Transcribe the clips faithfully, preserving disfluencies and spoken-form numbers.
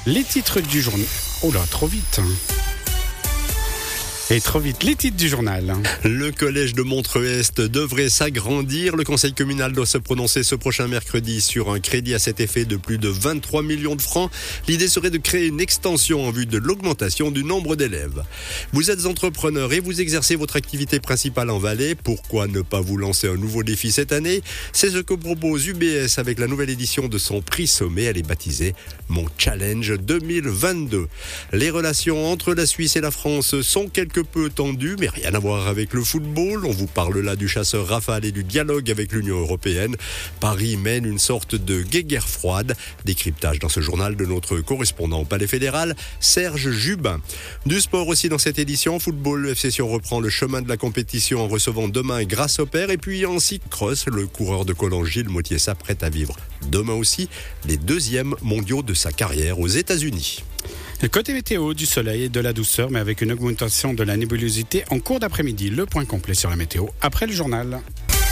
Les titres du journal. Oh là, trop vite. Et trop vite, les titres du journal. Le collège de Montreux-Est devrait s'agrandir. Le conseil communal doit se prononcer ce prochain mercredi sur un crédit à cet effet de plus de vingt-trois millions de francs. L'idée serait de créer une extension en vue de l'augmentation du nombre d'élèves. Vous êtes entrepreneur et vous exercez votre activité principale en Valais. Pourquoi ne pas vous lancer un nouveau défi cette année ? C'est ce que propose U B S avec la nouvelle édition de son prix sommet. Elle est baptisée Mon Challenge deux mille vingt-deux. Les relations entre la Suisse et la France sont quelque peu tendu, mais rien à voir avec le football. On vous parle là du chasseur Rafale et du dialogue avec l'Union européenne. Paris mène une sorte de guéguerre froide. Décryptage dans ce journal de notre correspondant au Palais fédéral, Serge Jubin. Du sport aussi dans cette édition. Football, le F C Sion reprend le chemin de la compétition en recevant demain Grasshopper. Et puis en cyclocross, le coureur de Cologne Gilles Motier s'apprête à vivre demain aussi les deuxièmes mondiaux de sa carrière aux États-Unis. Le côté météo, du soleil et de la douceur, mais avec une augmentation de la nébulosité en cours d'après-midi. Le point complet sur la météo après le journal.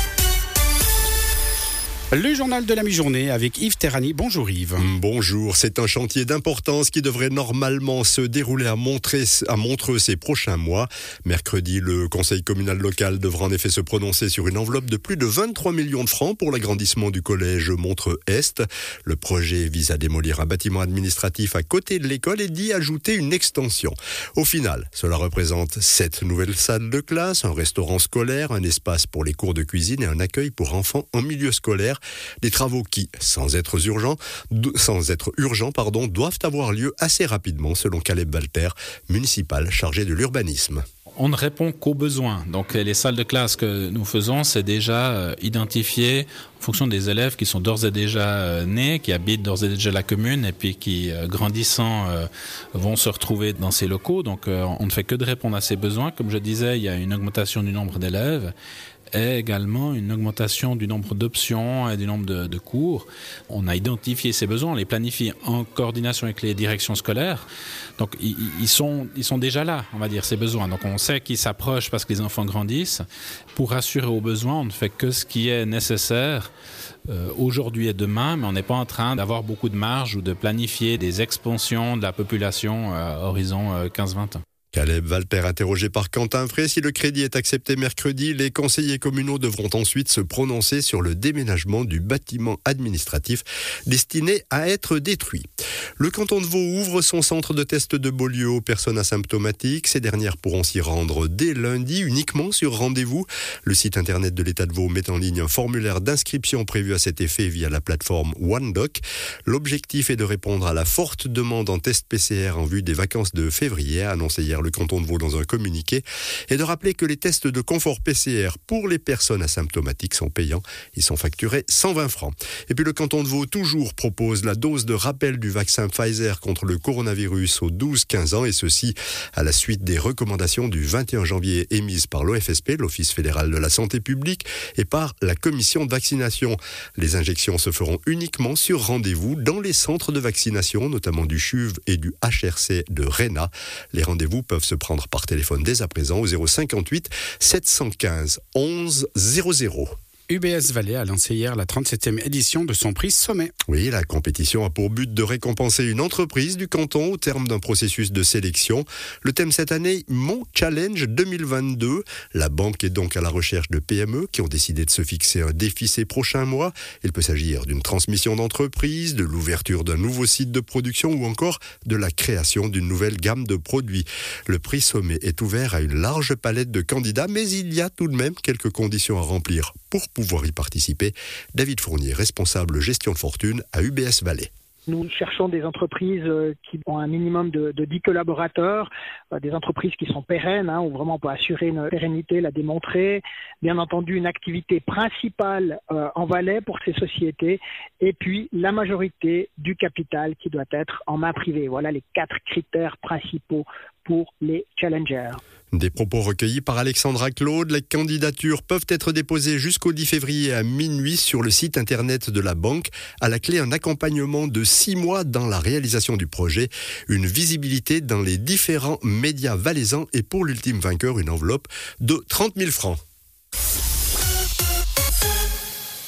Le journal de la mi-journée avec Yves Terrani. Bonjour Yves. Bonjour, c'est un chantier d'importance qui devrait normalement se dérouler à, Montreux, à Montreux ces prochains mois. Mercredi, le conseil communal local devra en effet se prononcer sur une enveloppe de plus de vingt-trois millions de francs pour l'agrandissement du collège Montreux-Est. Le projet vise à démolir un bâtiment administratif à côté de l'école et d'y ajouter une extension. Au final, cela représente sept nouvelles salles de classe, un restaurant scolaire, un espace pour les cours de cuisine et un accueil pour enfants en milieu scolaire. Des travaux qui, sans être urgents, sans être urgents, pardon, doivent avoir lieu assez rapidement, selon Caleb Walter, municipal chargé de l'urbanisme. On ne répond qu'aux besoins. Donc les salles de classe que nous faisons, c'est déjà euh, identifié en fonction des élèves qui sont d'ores et déjà euh, nés, qui habitent d'ores et déjà la commune et puis qui, euh, grandissant, euh, vont se retrouver dans ces locaux. Donc euh, on ne fait que de répondre à ces besoins. Comme je disais, il y a une augmentation du nombre d'élèves et également une augmentation du nombre d'options et du nombre de, de cours. On a identifié ces besoins, on les planifie en coordination avec les directions scolaires. Donc ils, ils, sont, ils sont déjà là, on va dire, ces besoins. Donc on sait qu'ils s'approchent parce que les enfants grandissent. Pour rassurer aux besoins, on ne fait que ce qui est nécessaire euh, aujourd'hui et demain, mais on n'est pas en train d'avoir beaucoup de marge ou de planifier des expansions de la population à euh, horizon euh, quinze vingt ans. Caleb Walter, interrogé par Quentin Frey. Si le crédit est accepté mercredi, les conseillers communaux devront ensuite se prononcer sur le déménagement du bâtiment administratif destiné à être détruit. Le canton de Vaud ouvre son centre de test de Beaulieu aux personnes asymptomatiques. Ces dernières pourront s'y rendre dès lundi, uniquement sur rendez-vous. Le site internet de l'État de Vaud met en ligne un formulaire d'inscription prévu à cet effet via la plateforme OneDoc. L'objectif est de répondre à la forte demande en test P C R en vue des vacances de février, a annoncé hier le canton de Vaud dans un communiqué, et de rappeler que les tests de confort P C R pour les personnes asymptomatiques sont payants. Ils sont facturés cent vingt francs. Et puis le canton de Vaud toujours propose la dose de rappel du vaccin Pfizer contre le coronavirus aux douze quinze ans, et ceci à la suite des recommandations du vingt et un janvier émises par l'O F S P, l'Office fédéral de la santé publique, et par la commission de vaccination. Les injections se feront uniquement sur rendez-vous dans les centres de vaccination, notamment du C H U V et du H R C de Réna. Les rendez-vous peuvent se prendre par téléphone dès à présent au zéro cinquante-huit sept cent quinze onze zéro zéro. U B S Valais a lancé hier la trente-septième édition de son prix sommet. Oui, la compétition a pour but de récompenser une entreprise du canton au terme d'un processus de sélection. Le thème cette année, Mon Challenge deux mille vingt-deux. La banque est donc à la recherche de P M E qui ont décidé de se fixer un défi ces prochains mois. Il peut s'agir d'une transmission d'entreprise, de l'ouverture d'un nouveau site de production ou encore de la création d'une nouvelle gamme de produits. Le prix sommet est ouvert à une large palette de candidats, mais il y a tout de même quelques conditions à remplir pour pouvoir y participer. David Fournier, responsable gestion de fortune à U B S Valais. Nous cherchons des entreprises qui ont un minimum de, de dix collaborateurs, des entreprises qui sont pérennes, hein, où vraiment on peut assurer une pérennité, la démontrer. Bien entendu, une activité principale euh, en Valais pour ces sociétés, et puis la majorité du capital qui doit être en main privée. Voilà les quatre critères principaux pour les challengers. Des propos recueillis par Alexandra Claude. Les candidatures peuvent être déposées jusqu'au dix février à minuit sur le site internet de la banque. À la clé, un accompagnement de six mois dans la réalisation du projet, une visibilité dans les différents médias valaisans et pour l'ultime vainqueur, une enveloppe de trente mille francs.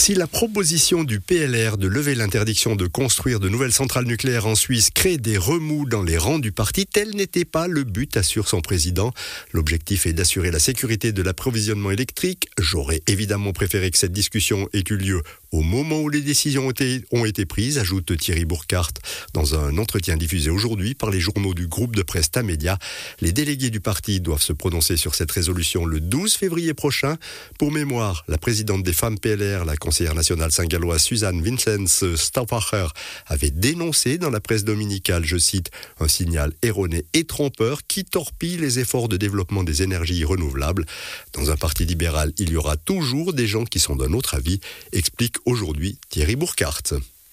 Si la proposition du P L R de lever l'interdiction de construire de nouvelles centrales nucléaires en Suisse crée des remous dans les rangs du parti, tel n'était pas le but, assure son président. L'objectif est d'assurer la sécurité de l'approvisionnement électrique. J'aurais évidemment préféré que cette discussion ait eu lieu au moment où les décisions ont été, ont été prises, ajoute Thierry Burkhardt dans un entretien diffusé aujourd'hui par les journaux du groupe de presse Tamedia. Les délégués du parti doivent se prononcer sur cette résolution le douze février prochain. Pour mémoire, la présidente des femmes P L R, la conseillère nationale saint-galloise Suzanne Vincenz Stauffacher, avait dénoncé dans la presse dominicale, je cite, un signal erroné et trompeur qui torpille les efforts de développement des énergies renouvelables. Dans un parti libéral, il y aura toujours des gens qui sont d'un autre avis, explique aujourd'hui Thierry Burkhardt.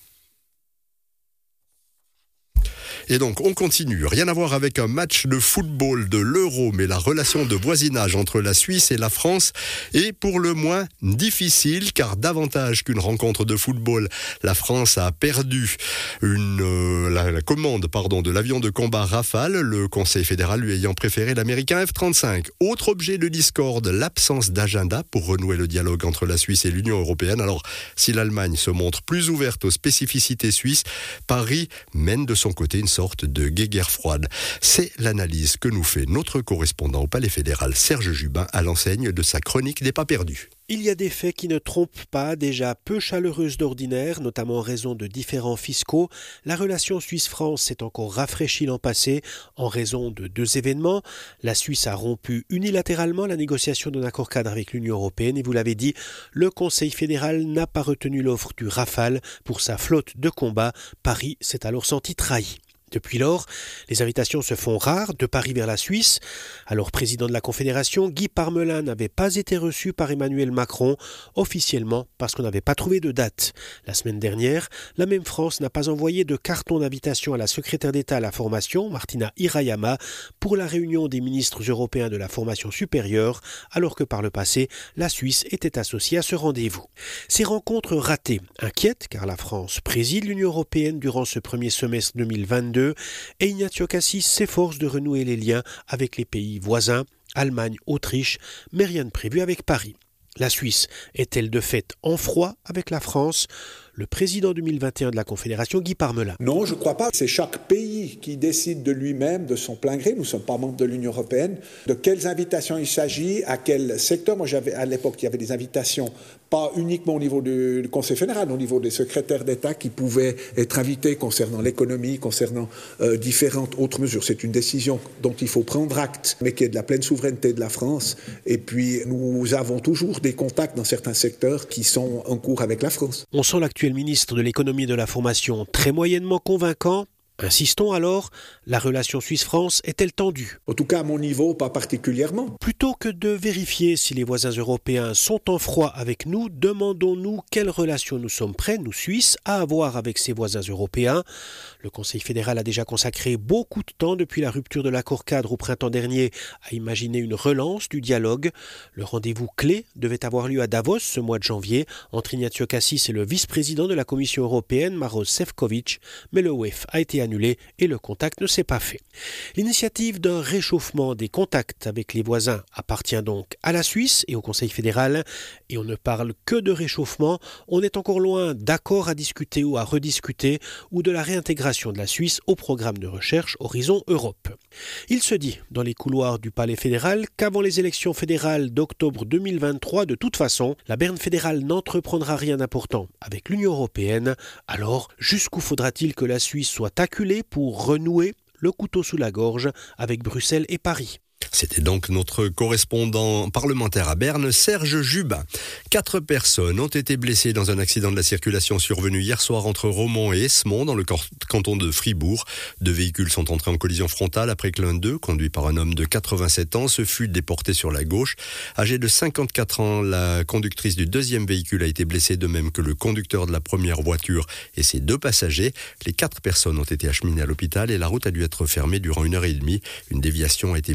Et donc, on continue. Rien à voir avec un match de football de l'Euro, mais la relation de voisinage entre la Suisse et la France est pour le moins difficile, car davantage qu'une rencontre de football, la France a perdu une, euh, la, la commande pardon, de l'avion de combat Rafale, le Conseil fédéral lui ayant préféré l'américain F trente-cinq. Autre objet de discorde, l'absence d'agenda pour renouer le dialogue entre la Suisse et l'Union européenne. Alors, si l'Allemagne se montre plus ouverte aux spécificités suisses, Paris mène de son côté une sorte de guéguerre froide. C'est l'analyse que nous fait notre correspondant au Palais fédéral, Serge Jubin, à l'enseigne de sa chronique des pas perdus. Il y a des faits qui ne trompent pas, déjà peu chaleureuses d'ordinaire, notamment en raison de différends fiscaux. La relation Suisse-France s'est encore rafraîchie l'an passé en raison de deux événements. La Suisse a rompu unilatéralement la négociation d'un accord cadre avec l'Union européenne et vous l'avez dit, le Conseil fédéral n'a pas retenu l'offre du Rafale pour sa flotte de combat. Paris s'est alors senti trahi. Depuis lors, les invitations se font rares de Paris vers la Suisse. Alors président de la Confédération, Guy Parmelin n'avait pas été reçu par Emmanuel Macron, officiellement parce qu'on n'avait pas trouvé de date. La semaine dernière, la même France n'a pas envoyé de carton d'invitation à la secrétaire d'État à la formation, Martina Hirayama, pour la réunion des ministres européens de la formation supérieure, alors que par le passé, la Suisse était associée à ce rendez-vous. Ces rencontres ratées inquiètent, car la France préside l'Union européenne durant ce premier semestre deux mille vingt-deux, et Ignacio Cassis s'efforce de renouer les liens avec les pays voisins, Allemagne, Autriche, mais rien de prévu avec Paris. La Suisse est-elle de fait en froid avec la France ? Le président deux mille vingt et un de la Confédération, Guy Parmelin. Non, je ne crois pas. C'est chaque pays qui décide de lui-même, de son plein gré. Nous ne sommes pas membres de l'Union européenne. De quelles invitations il s'agit, à quel secteur. Moi, j'avais, à l'époque, il y avait des invitations, pas uniquement au niveau du, du Conseil fédéral, au niveau des secrétaires d'État qui pouvaient être invités concernant l'économie, concernant euh, différentes autres mesures. C'est une décision dont il faut prendre acte, mais qui est de la pleine souveraineté de la France. Et puis, nous avons toujours des contacts dans certains secteurs qui sont en cours avec la France. On sent l'actualité. Le ministre de l'économie et de la formation très moyennement convaincant. Insistons alors, la relation Suisse-France est-elle tendue ? En tout cas, à mon niveau, pas particulièrement. Plutôt que de vérifier si les voisins européens sont en froid avec nous, demandons-nous quelle relation nous sommes prêts, nous Suisses, à avoir avec ces voisins européens. Le Conseil fédéral a déjà consacré beaucoup de temps depuis la rupture de l'accord cadre au printemps dernier à imaginer une relance du dialogue. Le rendez-vous clé devait avoir lieu à Davos ce mois de janvier entre Ignacio Cassis et le vice-président de la Commission européenne, Maroš Šefčovič, mais le U E F a été annulé et le contact ne s'est pas fait. L'initiative d'un réchauffement des contacts avec les voisins appartient donc à la Suisse et au Conseil fédéral, et on ne parle que de réchauffement, on est encore loin d'accords à discuter ou à rediscuter ou de la réintégration de la Suisse au programme de recherche Horizon Europe. Il se dit dans les couloirs du Palais fédéral qu'avant les élections fédérales d'octobre deux mille vingt-trois, de toute façon, la Berne fédérale n'entreprendra rien d'important avec l'Union européenne. Alors, jusqu'où faudra-t-il que la Suisse soit acculée pour renouer le couteau sous la gorge avec Bruxelles et Paris ? C'était donc notre correspondant parlementaire à Berne, Serge Jubin. Quatre personnes ont été blessées dans un accident de la circulation survenu hier soir entre Romont et Esmond, dans le canton de Fribourg. Deux véhicules sont entrés en collision frontale après que l'un d'eux, conduit par un homme de quatre-vingt-sept ans, se fut déporté sur la gauche. Âgée de cinquante-quatre ans, la conductrice du deuxième véhicule a été blessée, de même que le conducteur de la première voiture et ses deux passagers. Les quatre personnes ont été acheminées à l'hôpital et la route a dû être fermée durant une heure et demie. Une déviation a été mise en place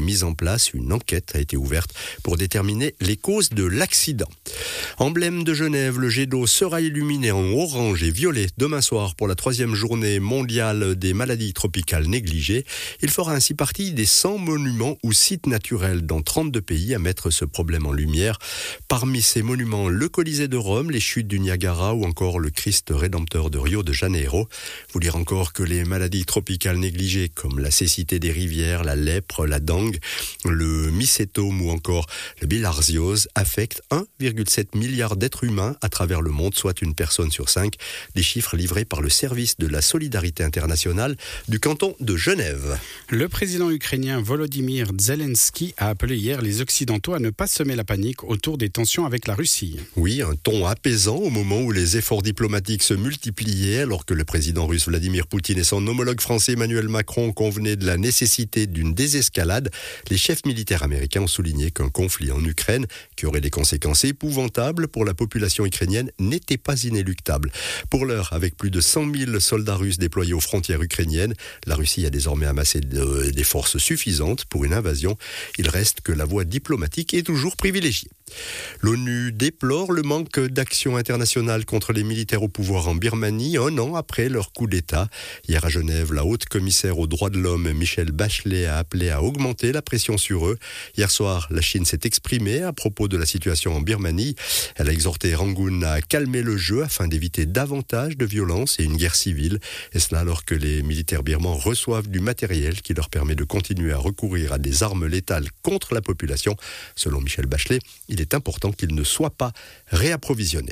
place. Une enquête a été ouverte pour déterminer les causes de l'accident. Emblème de Genève, le jet d'eau sera illuminé en orange et violet demain soir pour la troisième journée mondiale des maladies tropicales négligées. Il fera ainsi partie des cent monuments ou sites naturels dans trente-deux pays à mettre ce problème en lumière. Parmi ces monuments, le Colisée de Rome, les chutes du Niagara ou encore le Christ rédempteur de Rio de Janeiro. Vous dire encore que les maladies tropicales négligées comme la cécité des rivières, la lèpre, la dengue, le mycétome ou encore le bilharziose affectent un virgule sept milliard d'êtres humains à travers le monde, soit une personne sur cinq. Des chiffres livrés par le service de la solidarité internationale du canton de Genève. Le président ukrainien Volodymyr Zelensky a appelé hier les Occidentaux à ne pas semer la panique autour des tensions avec la Russie. Oui, un ton apaisant au moment où les efforts diplomatiques se multipliaient, alors que le président russe Vladimir Poutine et son homologue français Emmanuel Macron convenaient de la nécessité d'une désescalade. Les chefs militaires américains ont souligné qu'un conflit en Ukraine, qui aurait des conséquences épouvantables pour la population ukrainienne, n'était pas inéluctable. Pour l'heure, avec plus de cent mille soldats russes déployés aux frontières ukrainiennes, la Russie a désormais amassé de, des forces suffisantes pour une invasion. Il reste que la voie diplomatique est toujours privilégiée. L'ONU déplore le manque d'action internationale contre les militaires au pouvoir en Birmanie, un an après leur coup d'État. Hier à Genève, la haute commissaire aux droits de l'homme, Michelle Bachelet, a appelé à augmenter la pression sur eux. Hier soir, la Chine s'est exprimée à propos de la situation en Birmanie. Elle a exhorté Rangoon à calmer le jeu afin d'éviter davantage de violence et une guerre civile. Et cela alors que les militaires birmans reçoivent du matériel qui leur permet de continuer à recourir à des armes létales contre la population. Selon Michelle Bachelet, il est important qu'ils ne soient pas réapprovisionnés.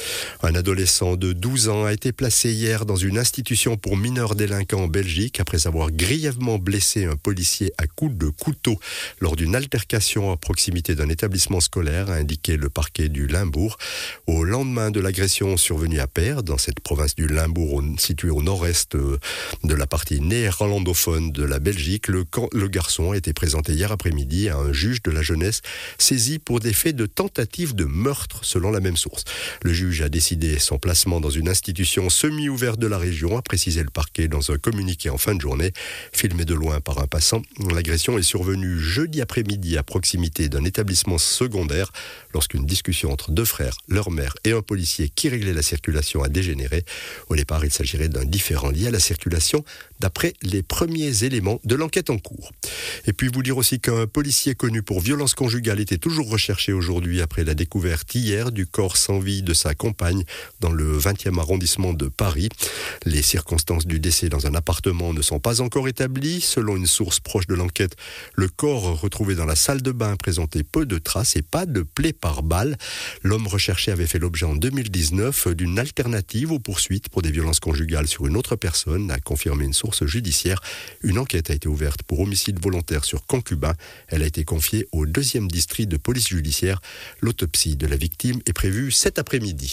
Un adolescent de douze ans a été placé hier dans une institution pour mineurs délinquants en Belgique après avoir grièvement blessé un policier à coups de couteau lors d'une altercation à proximité d'un établissement scolaire, a indiqué le parquet du Limbourg. Au lendemain de l'agression survenue à Peer, dans cette province du Limbourg située au nord-est de la partie néerlandophone de la Belgique, le, le garçon a été présenté hier après-midi à un juge de la jeunesse saisi pour des faits de tentative de meurtre selon la même source. Le juge a décidé son placement dans une institution semi-ouverte de la région, a précisé le parquet dans un communiqué en fin de journée. Filmé de loin par un passant, l'agression est survenue jeudi après-midi à proximité d'un établissement secondaire lorsqu'une discussion entre deux frères, leur mère et un policier qui réglait la circulation a dégénéré. Au départ, il s'agirait d'un différend lié à la circulation d'après les premiers éléments de l'enquête en cours. Et puis vous dire aussi qu'un policier connu pour violence conjugale était toujours recherché aujourd'hui après la découverte hier du corps sans vie de sa compagne dans le vingtième arrondissement de Paris. Les circonstances du décès dans un appartement ne sont pas encore établies. Selon une source proche de l'enquête, le corps retrouvé dans la salle de bain présentait peu de traces et pas de plaies par balle. L'homme recherché avait fait l'objet en deux mille dix-neuf d'une alternative aux poursuites pour des violences conjugales sur une autre personne, a confirmé une source judiciaire. Une enquête a été ouverte pour homicide volontaire sur concubin. Elle a été confiée au deuxième district de police judiciaire. L'autopsie de la victime est prévue cet après-midi.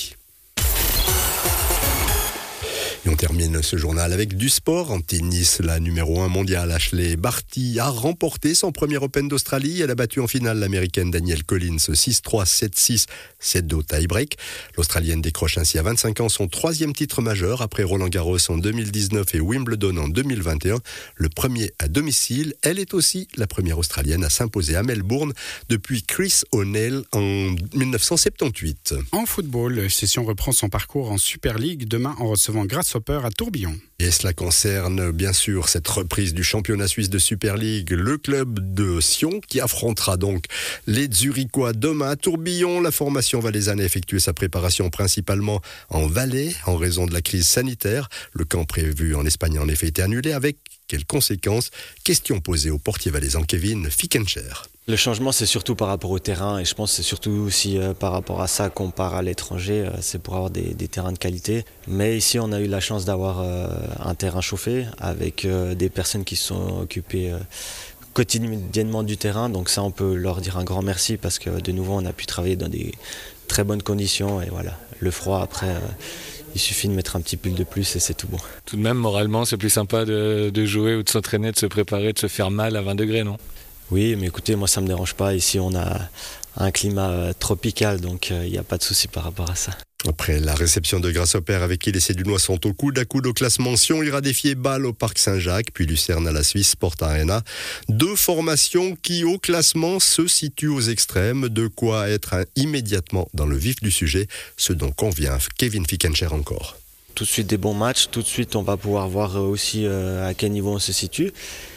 Et on termine ce journal avec du sport. En tennis, la numéro un mondiale Ashley Barty a remporté son premier Open d'Australie. Elle a battu en finale l'américaine Danielle Collins six trois, sept six, sept deux tie-break. L'Australienne décroche ainsi à vingt-cinq ans son troisième titre majeur après Roland Garros en deux mille dix-neuf et Wimbledon en deux mille vingt et un. Le premier à domicile. Elle est aussi la première Australienne à s'imposer à Melbourne depuis Chris O'Neill en dix-neuf cent soixante-dix-huit. En football, Session reprend son parcours en Super League demain en recevant Grasshopper à Tourbillon. Et cela concerne bien sûr cette reprise du championnat suisse de Super League, le club de Sion qui affrontera donc les Zurichois demain à Tourbillon. La formation valaisanne a effectué sa préparation principalement en Valais en raison de la crise sanitaire. Le camp prévu en Espagne a en effet été annulé. Avec quelles conséquences? Question posée au portier valaisan Kevin Fickencher. Le changement, c'est surtout par rapport au terrain et je pense que c'est surtout aussi euh, par rapport à ça qu'on part à l'étranger, euh, c'est pour avoir des, des terrains de qualité. Mais ici, on a eu la chance d'avoir euh, un terrain chauffé avec euh, des personnes qui se sont occupées euh, quotidiennement du terrain. Donc ça, on peut leur dire un grand merci parce que de nouveau, on a pu travailler dans des très bonnes conditions et voilà, le froid après... Euh, Il suffit de mettre un petit pull de plus et c'est tout bon. Tout de même, moralement, c'est plus sympa de, de jouer ou de s'entraîner, de se préparer, de se faire mal à vingt degrés, non ? Oui, mais écoutez, moi ça me dérange pas. Ici, on a un climat tropical, donc il n'y a pas de souci par rapport à ça. Après la réception de Grasshopper avec qui les Sédunois sont au coude à coude au classement, Sion ira défier Bâle au Parc Saint-Jacques, puis Lucerne à la Suisse Sport Arena. Deux formations qui au classement se situent aux extrêmes, de quoi être hein, immédiatement dans le vif du sujet, ce dont convient Kevin Fickencher encore. Tout de suite des bons matchs, tout de suite on va pouvoir voir aussi euh, à quel niveau on se situe.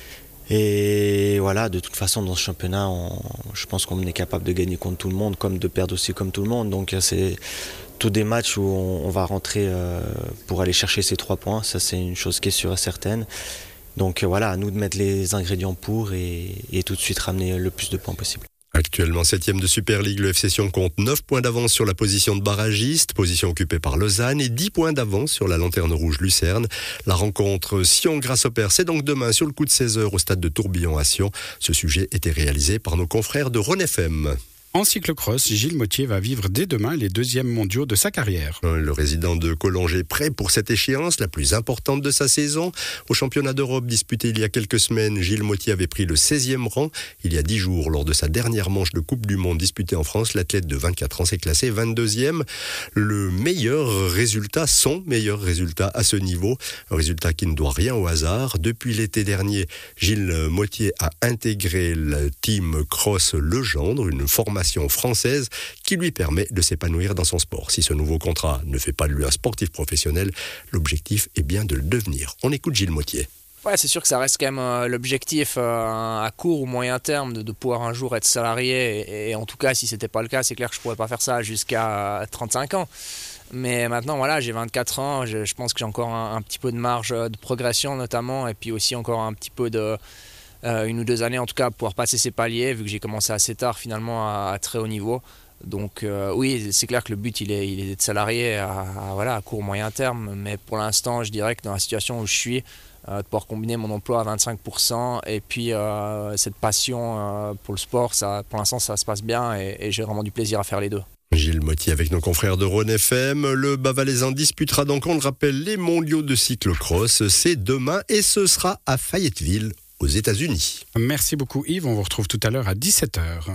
Et voilà, de toute façon dans ce championnat, on, je pense qu'on est capable de gagner contre tout le monde, comme de perdre aussi comme tout le monde. Donc c'est tous des matchs où on, on va rentrer euh, pour aller chercher ces trois points, ça c'est une chose qui est sûre et certaine. Donc voilà, à nous de mettre les ingrédients pour et, et tout de suite ramener le plus de points possible. Actuellement septième de Super League, le F C Sion compte neuf points d'avance sur la position de barragiste, position occupée par Lausanne, et dix points d'avance sur la lanterne rouge Lucerne. La rencontre Sion-Grasshopper, c'est donc demain sur le coup de seize heures au stade de Tourbillon à Sion. Ce sujet était réalisé par nos confrères de Rhône F M. En cyclocross, Gilles Mottier va vivre dès demain les deuxièmes mondiaux de sa carrière. Le résident de Collonges est prêt pour cette échéance, la plus importante de sa saison. Au championnat d'Europe disputé il y a quelques semaines, Gilles Mottier avait pris le seizième rang. Il y a dix jours, lors de sa dernière manche de Coupe du Monde disputée en France, l'athlète de vingt-quatre ans s'est classé vingt-deuxième. Le meilleur résultat, son meilleur résultat à ce niveau, un résultat qui ne doit rien au hasard. Depuis l'été dernier, Gilles Mottier a intégré le team Cross Legendre, une formation française qui lui permet de s'épanouir dans son sport. Si ce nouveau contrat ne fait pas de lui un sportif professionnel, l'objectif est bien de le devenir. On écoute Gilles Mottier. Ouais, c'est sûr que ça reste quand même euh, l'objectif euh, à court ou moyen terme de, de pouvoir un jour être salarié et, et en tout cas si c'était pas le cas, c'est clair que je pourrais pas faire ça jusqu'à trente-cinq ans. Mais maintenant voilà, j'ai vingt-quatre ans, je, je pense que j'ai encore un, un petit peu de marge de progression notamment et puis aussi encore un petit peu de Euh, une ou deux années en tout cas pour pouvoir passer ces paliers vu que j'ai commencé assez tard finalement à, à très haut niveau. Donc euh, oui, c'est clair que le but il est, il est d'être salarié à, à, voilà, à court moyen terme, mais pour l'instant je dirais que dans la situation où je suis, euh, de pouvoir combiner mon emploi à vingt-cinq pour cent et puis euh, cette passion euh, pour le sport, ça, pour l'instant ça se passe bien et, et j'ai vraiment du plaisir à faire les deux. Gilles Mottier avec nos confrères de Rhône F M. Le Bas-Valaisan disputera donc, on le rappelle, les mondiaux de cyclocross. C'est demain et ce sera à Fayetteville, aux États-Unis. Merci beaucoup Yves, on vous retrouve tout à l'heure à dix-sept heures.